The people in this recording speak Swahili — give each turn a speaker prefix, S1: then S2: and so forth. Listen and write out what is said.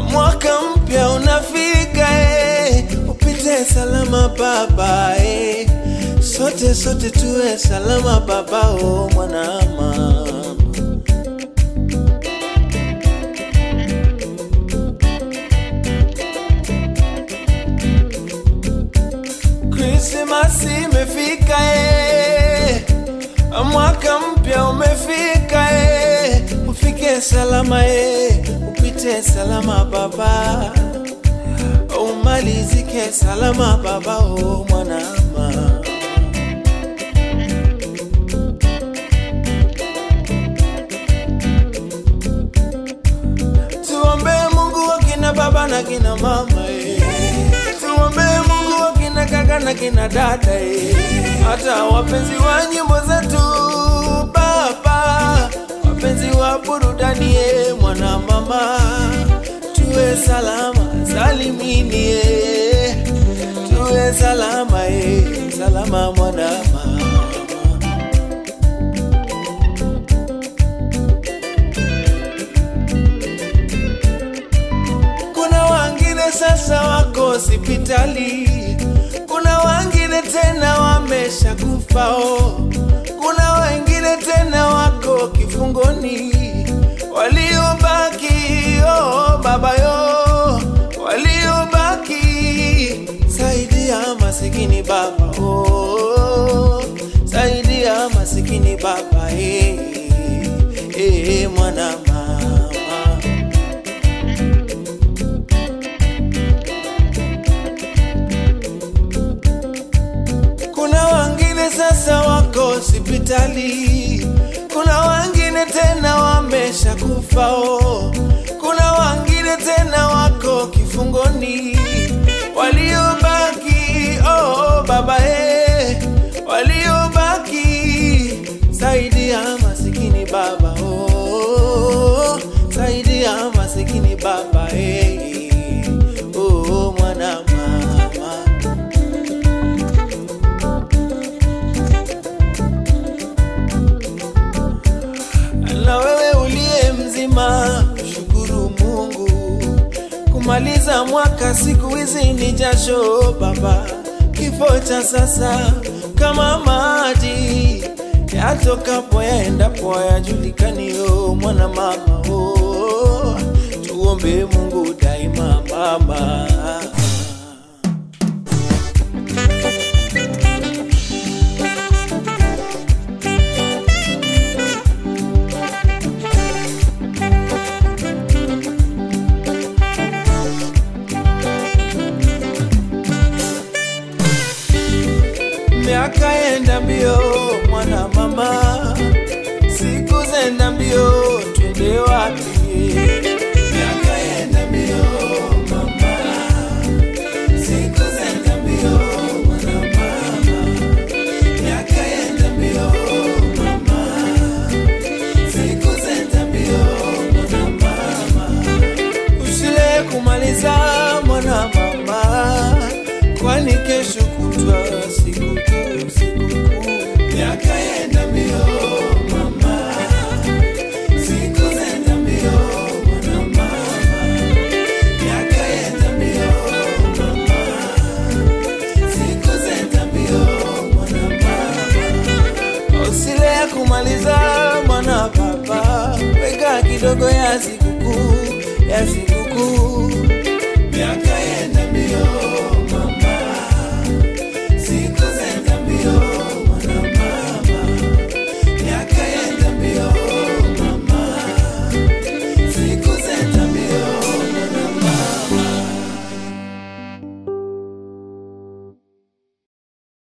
S1: Mwaka mpya unafika, upite salama baba, sote tuwe salama baba, oh mwanama. Christmas imefika, mwaka mpya umefika, ufike salama, upite salama baba, umalizike salama baba, oh mwanama. Tuombe Mungu wa kina baba na kina mama, tuombe Mungu wa kina kaka na kina dada, hata wapenzi wa nyimbo zetu baba, wapenzi wa burudani, mwana mama, tuwe salama salimini, tuwe salama, salama mwana mama. Kuna wengine sasa wako hospitali, kuna wengine tena wamesha kufa, kuna wengine tena wako kifungoni, waliobaki baba yo, waliobaki saidia masikini baba, saidia masikini baba, mwana mama. Kuna wengine sasa wako hospitali, kuna wengine tena wamesha kufa, kuna wengine tena wako kifungoni, waliobaki baba, waliobaki saidia masikini baba, saidia masikini baba, mwana mama. Na wewe uliye mzima, shukuru Mungu, kumaliza mwaka siku hizi ni jasho baba, kifo cha sasa kama maji yatokapo yaendapo yajulikani, mwana mama, tuombe Mungu daima mama. Miaka enda mbio mwana mama, siku zenda mbio, twende wapi? Miaka enda mbio mama, siku zenda mbio mwana mama, miaka enda mbio mama, siku zenda mbio mwana mama. Usile kumaliza mwana mama, kwani kesho kutwa siku. Miaka enda mbio mama, siku zenda mbio mwana mama, miaka enda mbio mama, siku zenda mbio mwana mama. Usile kumaliza mwana baba, weka kidogo ya sikukuu, ya sikukuu. Miaka enda mbio